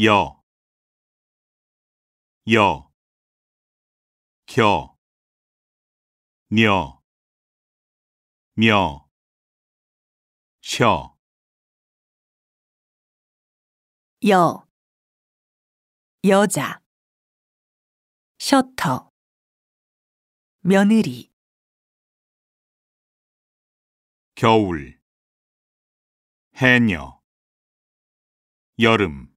여, 여, 겨, 녀, 며, 셔, 여자, 셔터, 며느리, 겨울, 해녀, 여름